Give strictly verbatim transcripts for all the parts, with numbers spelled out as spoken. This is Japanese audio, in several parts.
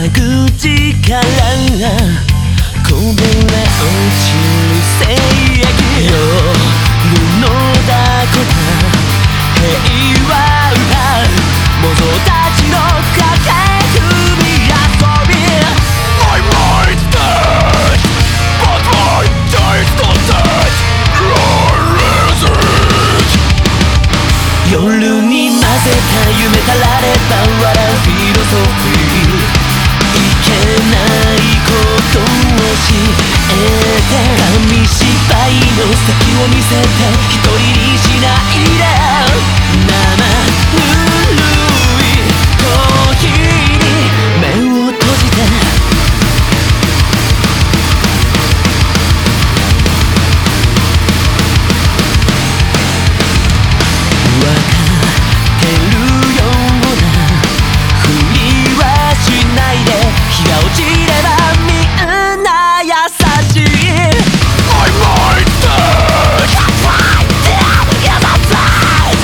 口からこぼれ落ちる精液夜のだこだ平和歌う妄想たちの駆け踏み遊び My mind's dead But my days not dead I lose it 夜に混ぜた夢たられば笑うフィロソフィーいけないことを教えて紙芝居の先を見せて一人にしないで生ぬるいコーヒーに目を閉じてわかってるようなふりはしないで日が落ちればみんな優しい My mind's dead That's right Damn you're the best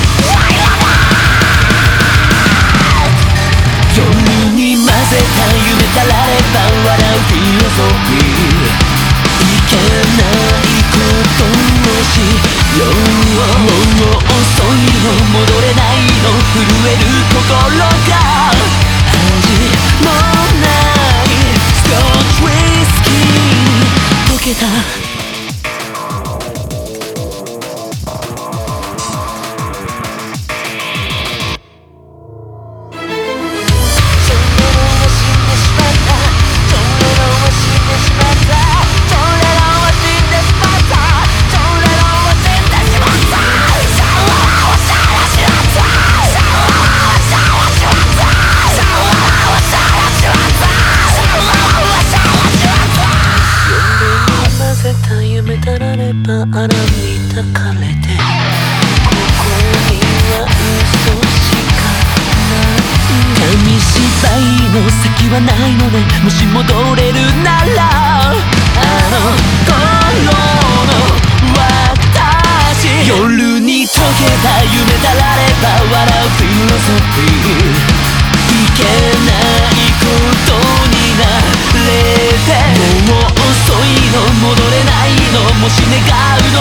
夜に混ぜた夢たられば笑うフィロソフィーいけないことをしようもう遅いの戻れないの震える心が味もないスコッチウイスキーに溶けた穴に抱かれてここには嘘しかない紙芝居の先はないのねもし戻れるならあの頃の私夜に溶けた夢たられば笑うフィロソフィーいけないことになれてもう遅いの戻れないのもし願うの